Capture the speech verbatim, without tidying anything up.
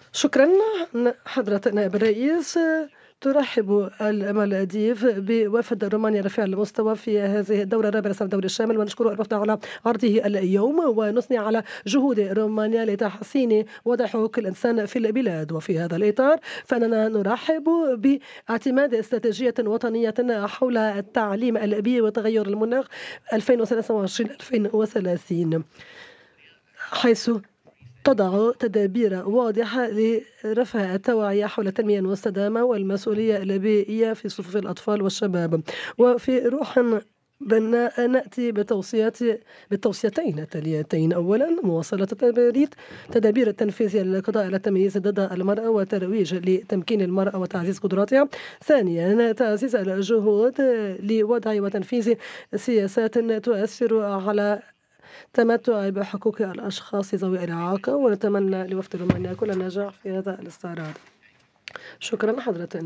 شكرا حضرة نائب الرئيس. ترحب المالديف بوفد رومانيا رفيع المستوى في هذه الدورة الرابعة الدوري الشامل، ونشكر الوفد على عرضه اليوم ونثني على جهود رومانيا لتحسين وضع حقوق الإنسان في البلاد. وفي هذا الإطار فإننا نرحب باعتماد استراتيجية وطنية حول التعليم البيئي وتغير المناخ ألفين وثلاثة وعشرين ألفين وثلاثين، حيث تضع تدابير واضحة لرفع التوعية حول التنمية المستدامة والمسؤولية البيئية في صفوف الأطفال والشباب. وفي روح بناء نأتي بتوصيات بالتوصيتين التاليتين: أولا، مواصلة تدابير تدابير التنفيذ للقضاء على التمييز ضد المرأة وترويج لتمكين المرأة وتعزيز قدراتها. ثانيا، تعزيز الجهود لوضع وتنفيذ سياسات تؤثر على تمتع بحقوق الأشخاص ذوي الإعاقة. ونتمنى لوفد رومانيا كل النجاح في هذا الاستعراض. شكرا حضرتك.